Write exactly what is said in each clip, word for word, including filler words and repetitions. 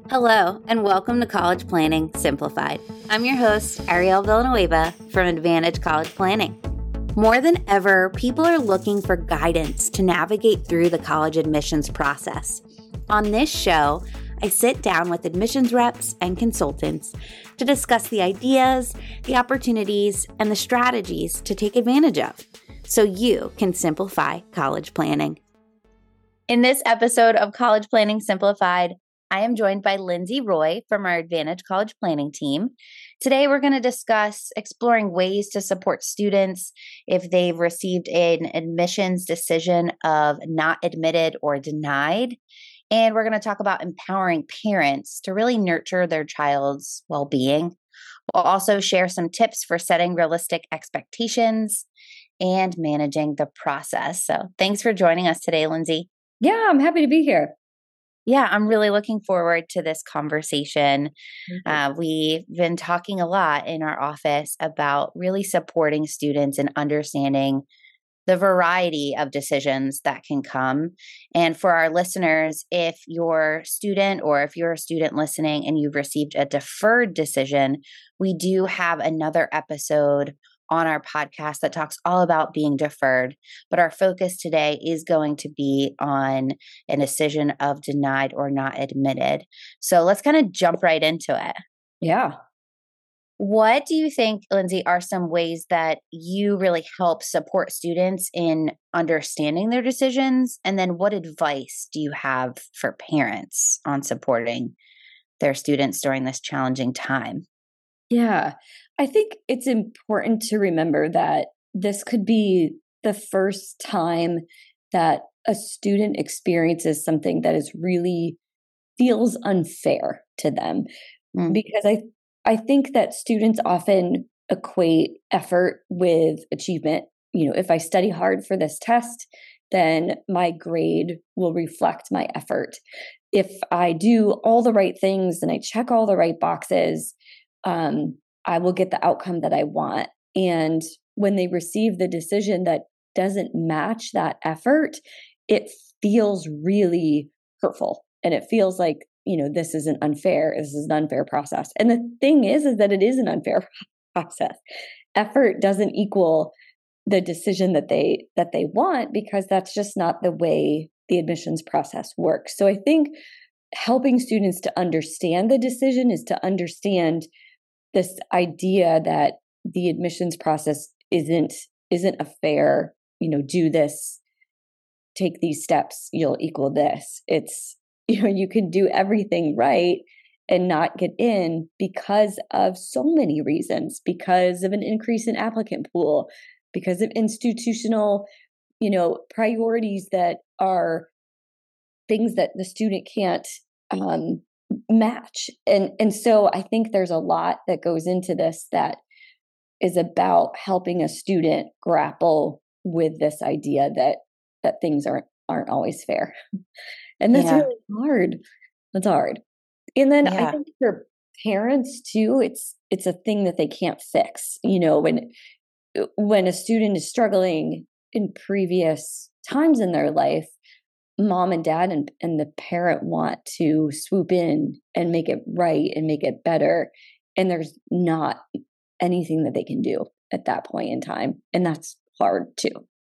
Hello, and welcome to College Planning Simplified. I'm your host, Ariel Villanueva from Advantage College Planning. More than ever, people are looking for guidance to navigate through the college admissions process. On this show, I sit down with admissions reps and consultants to discuss the ideas, the opportunities, and the strategies to take advantage of, so you can simplify college planning. In this episode of College Planning Simplified, I am joined by Lindsay Roy from our Advantage College Planning team. Today, we're going to discuss exploring ways to support students if they've received an admissions decision of not admitted or denied. And we're going to talk about empowering parents to really nurture their child's well-being. We'll also share some tips for setting realistic expectations and managing the process. So thanks for joining us today, Lindsay. Yeah, I'm happy to be here. Yeah, I'm really looking forward to this conversation. Uh, we've been talking a lot in our office about really supporting students and understanding the variety of decisions that can come. And for our listeners, if you're a student or if you're a student listening and you've received a deferred decision, we do have another episode on our podcast that talks all about being deferred. But our focus today is going to be on a decision of denied or not admitted. So let's kind of jump right into it. Yeah. What do you think, Lindsay, are some ways that you really help support students in understanding their decisions? And then what advice do you have for parents on supporting their students during this challenging time? Yeah. I think it's important to remember that this could be the first time that a student experiences something that is really feels unfair to them. Mm. Because I I think that students often equate effort with achievement. You know, if I study hard for this test, then my grade will reflect my effort. If I do all the right things and I check all the right boxes, um, I will get the outcome that I want. And when they receive the decision that doesn't match that effort, it feels really hurtful. And it feels like, you know, this isn't unfair. This is an unfair process. And the thing is, is that it is an unfair process. Effort doesn't equal the decision that they that they want, because that's just not the way the admissions process works. So I think helping students to understand the decision is to understand this idea that the admissions process isn't isn't a fair, you know, do this, take these steps, you'll equal this. It's, you know, you can do everything right and not get in because of so many reasons, because of an increase in applicant pool, because of institutional, you know, priorities that are things that the student can't um, match. And and so I think there's a lot that goes into this that is about helping a student grapple with this idea that that things aren't aren't always fair. And that's yeah. really hard. That's hard. And then yeah. I think for parents too, it's it's a thing that they can't fix. You know, when when a student is struggling in previous times in their life, mom and dad and, and the parent want to swoop in and make it right and make it better. And there's not anything that they can do at that point in time. And that's hard too.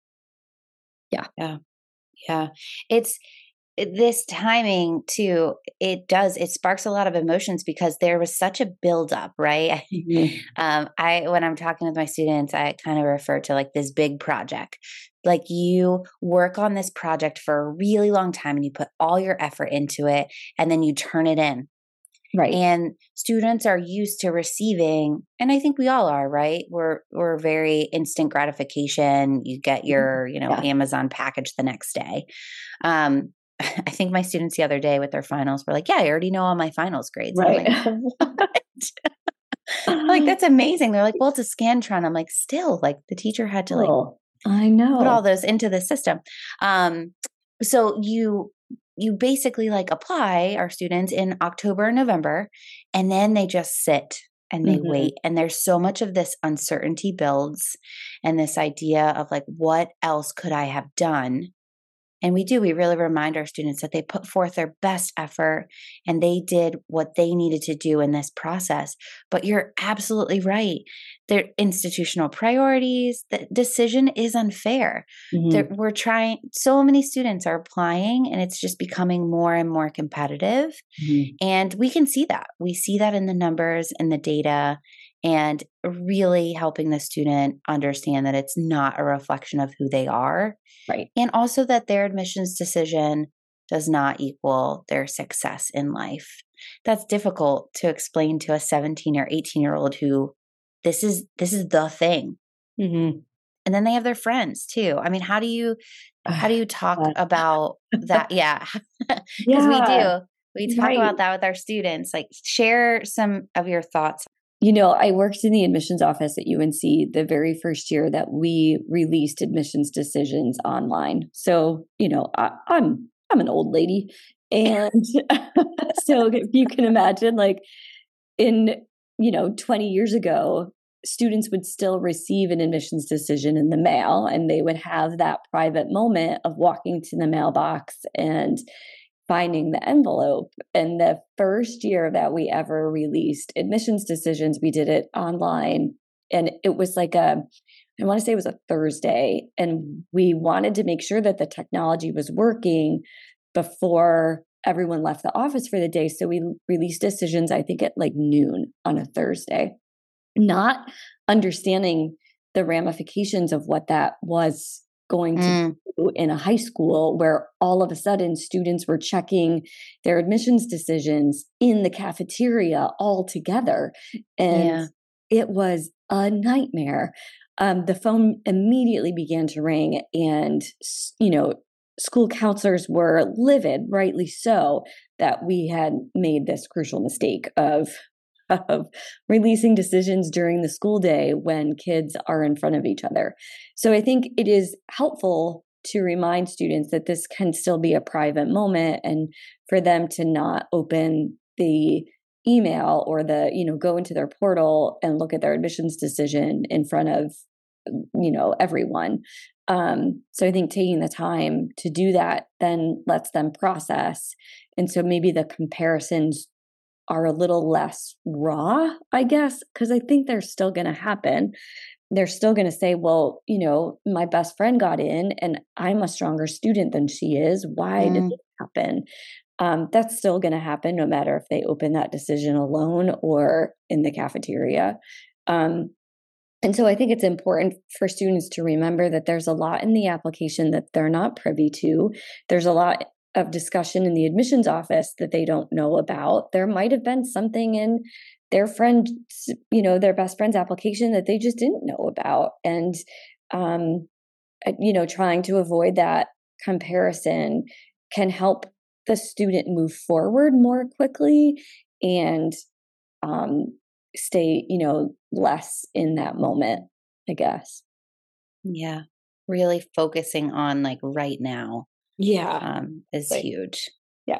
Yeah. Yeah. Yeah. It's this timing too. It does, it sparks a lot of emotions because there was such a buildup, right? Mm-hmm. um, I, when I'm talking with my students, I kind of refer to like this big project. Like you work on this project for a really long time and you put all your effort into it and then you turn it in. Right. And students are used to receiving, and I think we all are, right? We're, we're very instant gratification. You get your, you know, yeah. Amazon package the next day. Um, I think my students the other day with their finals were like, yeah, I already know all my finals grades. Right. I'm like, what? Like, that's amazing. They're like, well, it's a Scantron. I'm like, still, like the teacher had to like, oh, I know, put all those into the system. Um, so you, you basically like apply our students in October and November, and then they just sit and they mm-hmm. wait. And there's so much of this uncertainty builds and this idea of like, what else could I have done And we do, we really remind our students that they put forth their best effort and they did what they needed to do in this process. But you're absolutely right. Their institutional priorities, the decision is unfair. Mm-hmm. We're trying, so many students are applying and it's just becoming more and more competitive. Mm-hmm. And we can see that. We see that in the numbers and the data, and really helping the student understand that it's not a reflection of who they are. Right. And also that their admissions decision does not equal their success in life. That's difficult to explain to a seventeen or eighteen year old who this is, this is the thing. Mm-hmm. And then they have their friends too. I mean, how do you, how do you talk Uh, about that? Yeah. Because we yeah, do. We talk right. about that with our students. Like, share some of your thoughts. You know, I worked in the admissions office at U N C the very first year that we released admissions decisions online. So, you know, I, I'm I'm an old lady, and so if you can imagine, like in you know twenty years ago, students would still receive an admissions decision in the mail, and they would have that private moment of walking to the mailbox and finding the envelope. And the first year that we ever released admissions decisions, we did it online. And it was like a, I want to say it was a Thursday. And we wanted to make sure that the technology was working before everyone left the office for the day. So we released decisions, I think at like noon on a Thursday, not understanding the ramifications of what that was going to Mm. do in a high school where all of a sudden students were checking their admissions decisions in the cafeteria all together. And Yeah. it was a nightmare. Um, the phone immediately began to ring, and, you know, school counselors were livid, rightly so, that we had made this crucial mistake of of releasing decisions during the school day when kids are in front of each other. So I think it is helpful to remind students that this can still be a private moment, and for them to not open the email or the, you know, go into their portal and look at their admissions decision in front of, you know, everyone. Um, so I think taking the time to do that then lets them process. And so maybe the comparisons are a little less raw, I guess, because I think they're still going to happen. They're still going to say, well, you know, my best friend got in and I'm a stronger student than she is. Why Mm. did this happen? Um, that's still going to happen no matter if they open that decision alone or in the cafeteria. Um, and so I think it's important for students to remember that there's a lot in the application that they're not privy to. There's a lot of discussion in the admissions office that they don't know about. There might have been something in their friend, you know, their best friend's application that they just didn't know about. And, um, you know, trying to avoid that comparison can help the student move forward more quickly and um, stay, you know, less in that moment, I guess. Yeah. Really focusing on like right now. Yeah. Um, is Right. huge. Yeah.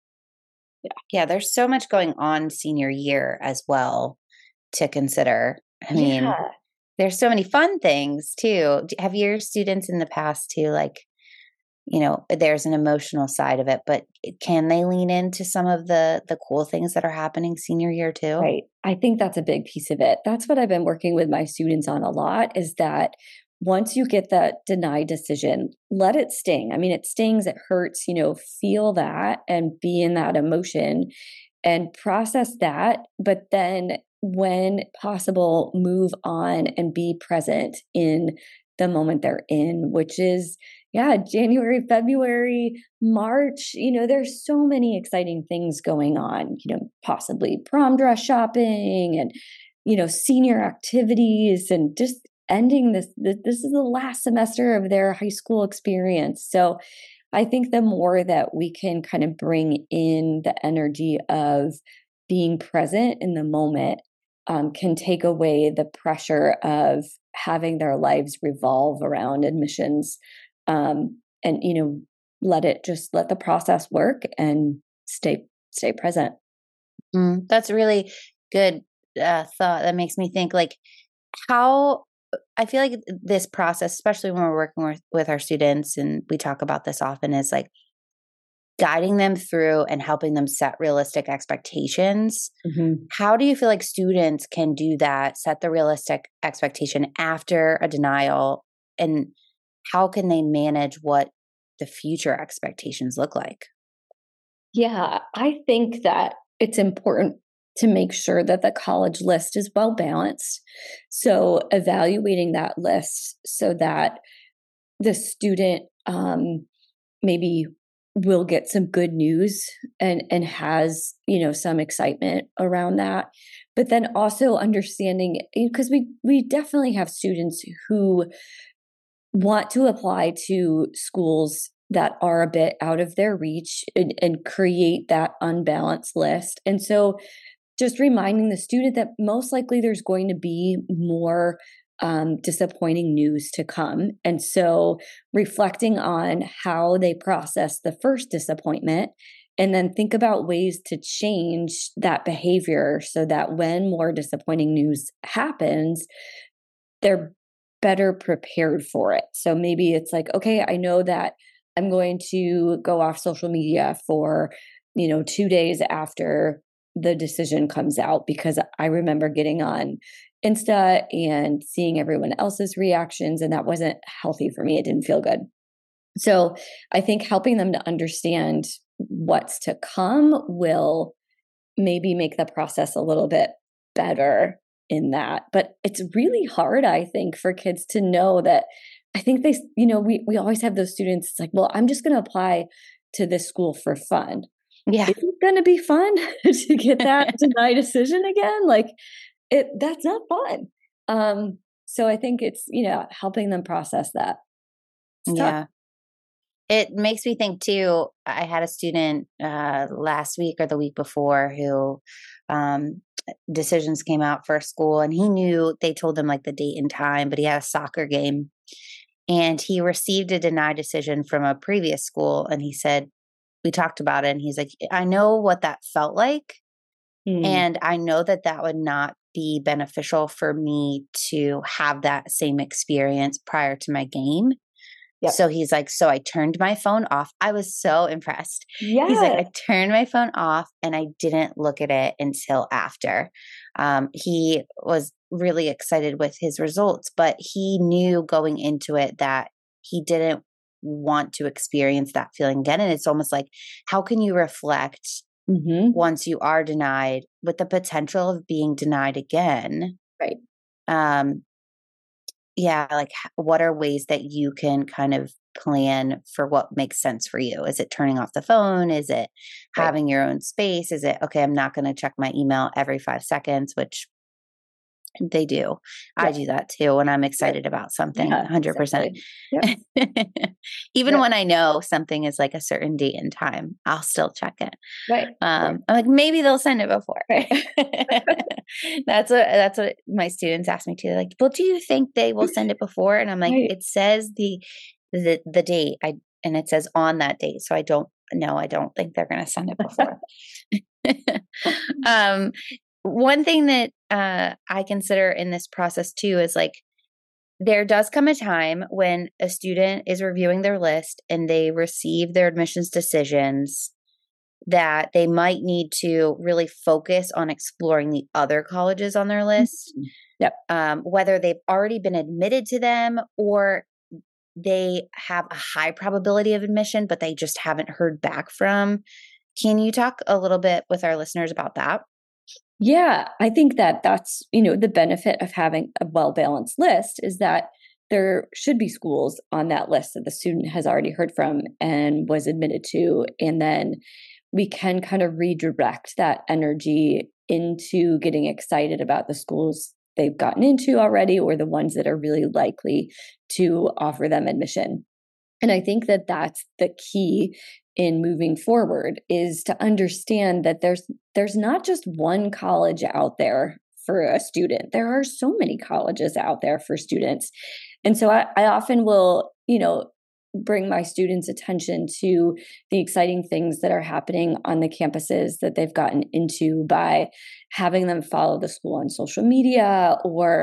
Yeah. Yeah. There's so much going on senior year as well to consider. I mean, Yeah. there's so many fun things too. D- Have your students in the past too, like, you know, there's an emotional side of it, but can they lean into some of the the cool things that are happening senior year too? Right. I think that's a big piece of it. That's what I've been working with my students on a lot, is that once you get that denied decision, let it sting. I mean, it stings, it hurts, you know, feel that and be in that emotion and process that. But then, when possible, move on and be present in the moment they're in, which is, yeah, January, February, March. You know, there's so many exciting things going on, you know, possibly prom dress shopping and, you know, senior activities, and just ending this. This is the last semester of their high school experience. So I think the more that we can kind of bring in the energy of being present in the moment, um, can take away the pressure of having their lives revolve around admissions, um, and, you know, let it just let the process work and stay stay present. Mm, that's a really good uh, thought. That makes me think, like, how I feel like this process, especially when we're working with, with our students, and we talk about this often, is like guiding them through and helping them set realistic expectations. Mm-hmm. How do you feel like students can do that, set the realistic expectation after a denial, and how can they manage what the future expectations look like? Yeah, I think that it's important to make sure that the college list is well balanced. So evaluating that list so that the student um, maybe will get some good news and and has, you know, some excitement around that, but then also understanding, because we we definitely have students who want to apply to schools that are a bit out of their reach, and, and create that unbalanced list. And so just reminding the student that most likely there's going to be more um, disappointing news to come. And so reflecting on how they process the first disappointment, and then think about ways to change that behavior so that when more disappointing news happens, they're better prepared for it. So maybe it's like, okay, I know that I'm going to go off social media for, you know, two days after the decision comes out, because I remember getting on Insta and seeing everyone else's reactions, and that wasn't healthy for me. It didn't feel good. So I think helping them to understand what's to come will maybe make the process a little bit better in that. But it's really hard, I think, for kids to know that. I think they, you know, we, we always have those students. It's like, well, I'm just going to apply to this school for fun. Yeah. Is it going to be fun to get that denied decision again? Like it, that's not fun. Um, so I think it's, you know, helping them process that. It's Yeah. tough. It makes me think too. I had a student uh, last week or the week before who um, decisions came out for a school, and he knew they told him like the date and time, but he had a soccer game, and he received a denied decision from a previous school. And he said, we talked about it, and he's like, I know what that felt like. Mm. And I know that that would not be beneficial for me to have that same experience prior to my game. Yep. So he's like, so I turned my phone off. I was so impressed. Yeah. He's like, I turned my phone off and I didn't look at it until after. Um, he was really excited with his results, but he knew going into it that he didn't want to experience that feeling again. And it's almost like, how can you reflect mm-hmm. once you are denied with the potential of being denied again? Right. Um, Yeah, like what are ways that you can kind of plan for what makes sense for you? Is it turning off the phone? Is it Right. having your own space? Is it, okay, I'm not going to check my email every five seconds, which they do. Yeah. I do that too when I'm excited yeah. about something, yeah, one hundred percent. Exactly. Yep. Even yep. when I know something is like a certain date and time, I'll still check it. Right. Um, right. I'm like, maybe they'll send it before. Right. that's what that's what my students ask me too. Like, well, do you think they will send it before? And I'm like, right. it says the the the date, I and it says on that date, so I don't know. I don't think they're going to send it before. um. One thing that uh, I consider in this process too is like, there does come a time when a student is reviewing their list and they receive their admissions decisions that they might need to really focus on exploring the other colleges on their list. Mm-hmm. Yep. Um, whether they've already been admitted to them or they have a high probability of admission, but they just haven't heard back from. Can you talk a little bit with our listeners about that? Yeah, I think that that's, you know, the benefit of having a well-balanced list is that there should be schools on that list that the student has already heard from and was admitted to. And then we can kind of redirect that energy into getting excited about the schools they've gotten into already, or the ones that are really likely to offer them admission. And I think that that's the key in moving forward, is to understand that there's there's not just one college out there for a student. There are so many colleges out there for students. And so I, I often will, you know, bring my students' attention to the exciting things that are happening on the campuses that they've gotten into by having them follow the school on social media, or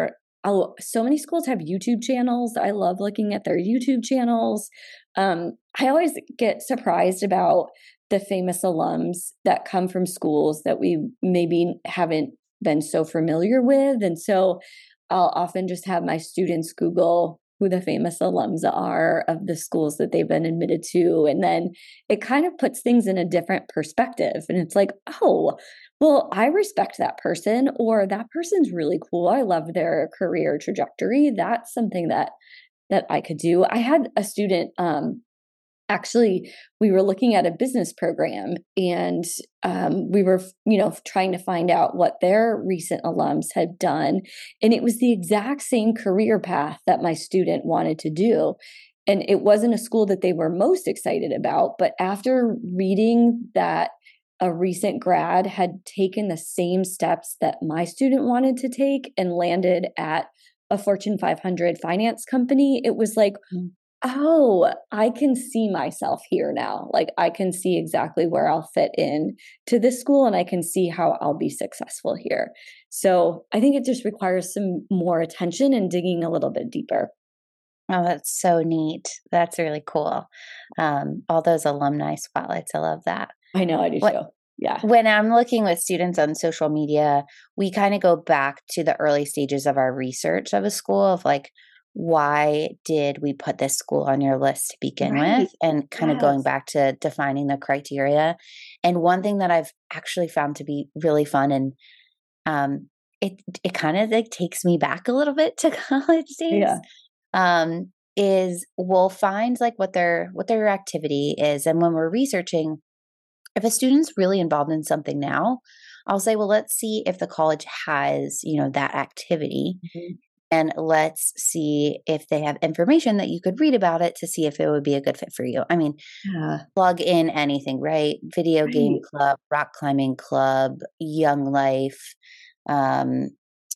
oh, so many schools have YouTube channels. I love looking at their YouTube channels. Um, I always get surprised about the famous alums that come from schools that we maybe haven't been so familiar with. And so I'll often just have my students Google who the famous alums are of the schools that they've been admitted to. And then it kind of puts things in a different perspective. And it's like, oh, well, I respect that person, or that person's really cool. I love their career trajectory. That's something that that I could do. I had a student, um, actually, we were looking at a business program, and um, we were, you know, trying to find out what their recent alums had done. And it was the exact same career path that my student wanted to do. And it wasn't a school that they were most excited about. But after reading that a recent grad had taken the same steps that my student wanted to take and landed at a Fortune five hundred finance company, it was like, oh, I can see myself here now. Like I can see exactly where I'll fit in to this school, and I can see how I'll be successful here. So I think it just requires some more attention and digging a little bit deeper. Oh, that's so neat. That's really cool. Um, all those alumni spotlights. I love that. I know, I do What, too. Yeah. When I'm looking with students on social media, we kind of go back to the early stages of our research of a school of like, why did we put this school on your list to begin Right. with? And kind of going Yes. back to defining the criteria. And one thing that I've actually found to be really fun, and um, it it kind of like takes me back a little bit to college days, Yeah. um, is we'll find like what their what their activity is. And when we're researching, if a student's really involved in something now, I'll say, well, let's see if the college has, you know, that activity. Mhm. And let's see if they have information that you could read about it to see if it would be a good fit for you. I mean, Yeah. plug in anything, right? Video game Right. club, rock climbing club, young life, um,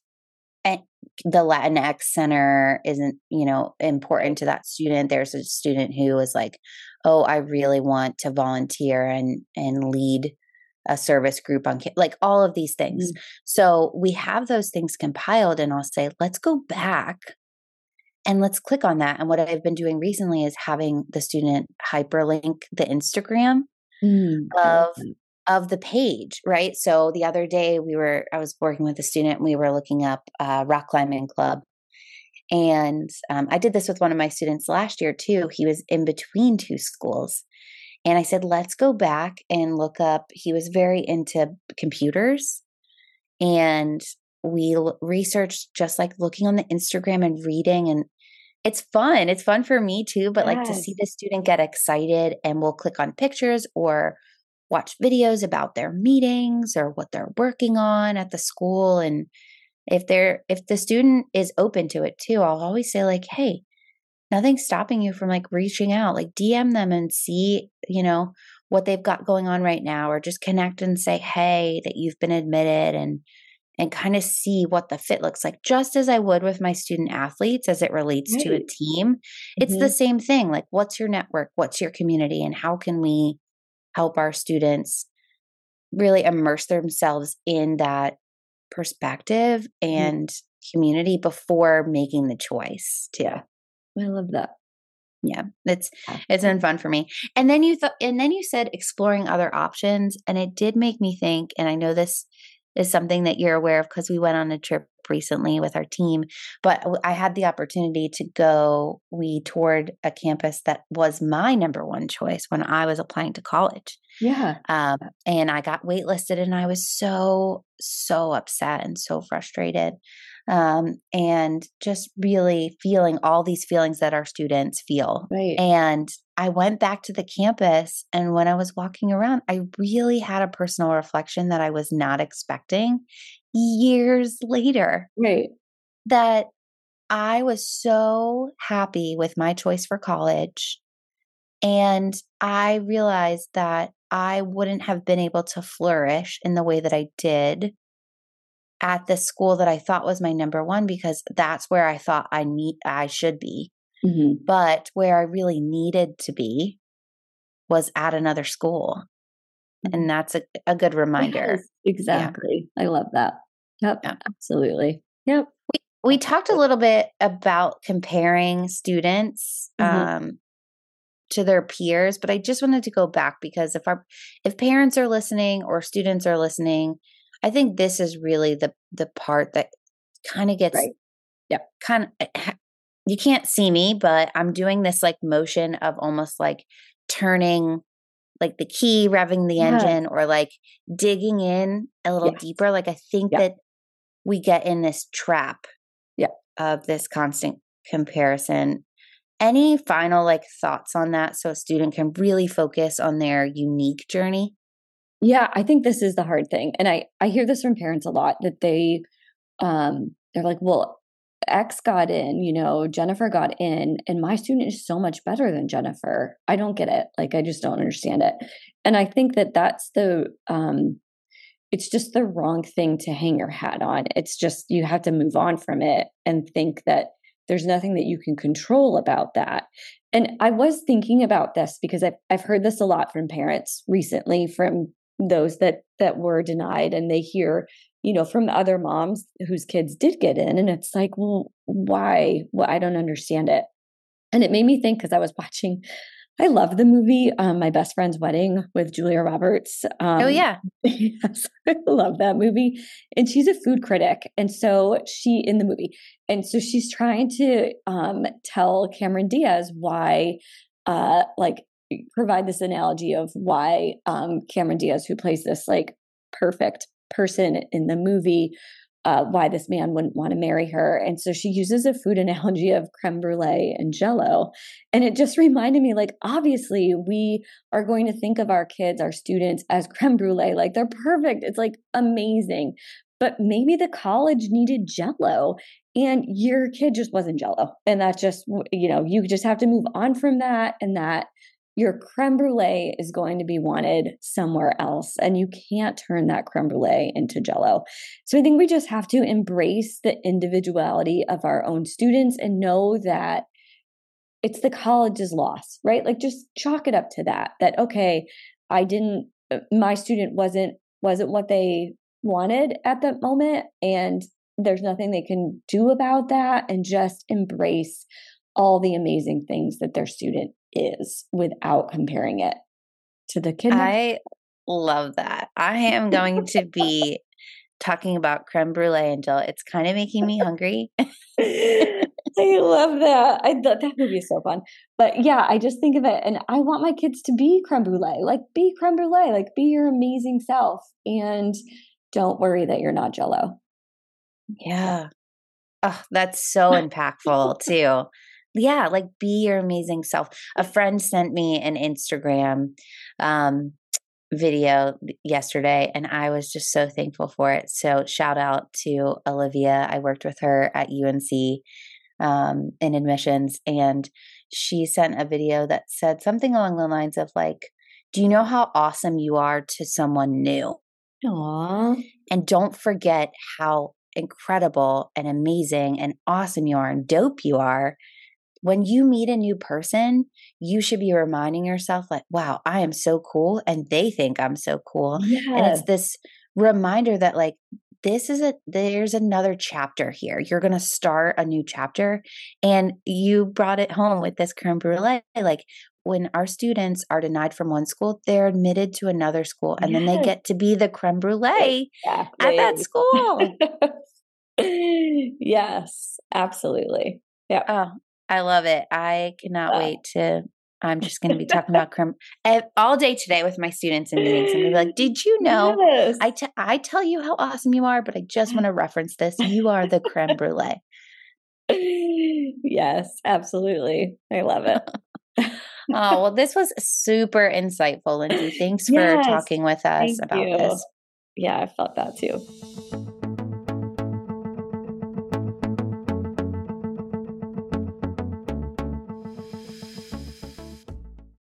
and the Latinx center isn't, you know, important to that student. There's a student who is like, oh, I really want to volunteer and and lead a service group on ca-, like all of these things. Mhm. So we have those things compiled, and I'll say, let's go back and let's click on that. And what I've been doing recently is having the student hyperlink the Instagram Mm, I love of that. of the page, right? So the other day we were, I was working with a student and we were looking up uh, rock climbing club. And um, I did this with one of my students last year too. He was in between two schools. And I said, let's go back and look up. He was very into computers. And we l- researched just like looking on the Instagram and reading. And it's fun. It's fun for me too. But like to see Yes. the student get excited, and we'll click on pictures or watch videos about their meetings or what they're working on at the school. And if they're, if the student is open to it too, I'll always say like, hey, nothing's stopping you from like reaching out, like D M them and see, you know, what they've got going on right now, or just connect and say, hey, that you've been admitted, and and kind of see what the fit looks like, just as I would with my student athletes as it relates to a Right. team. It's the Mhm. same thing. Like, what's your network? What's your community? And how can we help our students really immerse themselves in that perspective Mhm. and community before making the choice too? Yeah. I love that. Yeah, it's Yeah. it's been fun for me. And then you thought, and then you said exploring other options, and it did make me think. And I know this is something that you're aware of because we went on a trip recently with our team. But w- I had the opportunity to go. We toured a campus that was my number one choice when I was applying to college. Yeah. Um, and I got waitlisted, and I was so, so upset and so frustrated. Um, and just really feeling all these feelings that our students feel. Right. And I went back to the campus, and when I was walking around, I really had a personal reflection that I was not expecting years later, Right. that I was so happy with my choice for college. And I realized that I wouldn't have been able to flourish in the way that I did at the school that I thought was my number one, because that's where I thought I need I should be. Mhm. But where I really needed to be was at another school. Mhm. And that's a, a good reminder. Yes, Yeah. exactly. I love that. Yep, Yeah. absolutely. Yep. We talked a little bit about comparing students mm-hmm. um, to their peers, but I just wanted to go back because if our if parents are listening or students are listening, I think this is really the the part that kind of gets right. Yeah, kind of you can't see me, but I'm doing this like motion of almost like turning like the key, revving the yes. engine, or like digging in a little yes. deeper. Like I think yeah. that we get in this trap yeah. of this constant comparison. Any final like thoughts on that so a student can really focus on their unique journey? Yeah, I think this is the hard thing. And I, I hear this from parents a lot that they, um, they're like, well, X got in, you know, Jennifer got in, and my student is so much better than Jennifer. I don't get it. Like, I just don't understand it. And I think that that's the, um, it's just the wrong thing to hang your hat on. It's just, you have to move on from it and think that there's nothing that you can control about that. And I was thinking about this because I've, I've heard this a lot from parents recently, from those that, that were denied, and they hear, you know, from other moms whose kids did get in. And it's like, well, why? Well, I don't understand it. And it made me think, because I was watching, I love the movie, um, My Best Friend's Wedding with Julia Roberts. Um, oh, yeah. Yes, I love that movie. And she's a food critic. And so she, in the movie, and so she's trying to um, tell Cameron Diaz why, uh, like, provide this analogy of why um, Cameron Diaz, who plays this like perfect person in the movie, uh, why this man wouldn't want to marry her. And so she uses a food analogy of creme brulee and Jell-O. And it just reminded me, like, obviously we are going to think of our kids, our students, as creme brulee, like they're perfect. It's like amazing. But maybe the college needed Jell-O and your kid just wasn't Jell-O. And that's just, you know, you just have to move on from that, and that your creme brulee is going to be wanted somewhere else, and you can't turn that creme brulee into Jell-O. So I think we just have to embrace the individuality of our own students and know that it's the college's loss, right? Like, just chalk it up to that, that, okay, I didn't, my student wasn't, wasn't what they wanted at that moment, and there's nothing they can do about that, and just embrace all the amazing things that their student is without comparing it to the kid. I love that. I am going to be talking about creme brulee and Jell-O. It's kind of making me hungry. I love that. I thought that movie is so fun. But yeah, I just think of it, and I want my kids to be creme brulee. Like, be creme brulee. Like, be your amazing self, and don't worry that you're not Jell-O. Yeah. Oh, that's so impactful too. Yeah, like, be your amazing self. A friend sent me an Instagram um, video yesterday, and I was just so thankful for it. So shout out to Olivia. I worked with her at U N C um, in admissions, and she sent a video that said something along the lines of like, do you know how awesome you are to someone new? Aww. And don't forget how incredible and amazing and awesome you are and dope you are. When you meet a new person, you should be reminding yourself like, wow, I am so cool. And they think I'm so cool. Yes. And it's this reminder that like, this is a, there's another chapter here. You're going to start a new chapter. And you brought it home with this creme brulee. Like, when our students are denied from one school, they're admitted to another school, and yes. then they get to be the creme brulee exactly. at that school. Yes, absolutely. Yeah. Oh, I love it. I cannot wow. wait to, I'm just going to be talking about creme all day today with my students in meetings. I'm going to be like, did you know, yes. I, t- I tell you how awesome you are, but I just want to reference this. You are the creme brulee. Yes, absolutely. I love it. Oh, well, this was super insightful, Lindsay. Thanks yes, for talking with us about you. this. Yeah, I felt that too.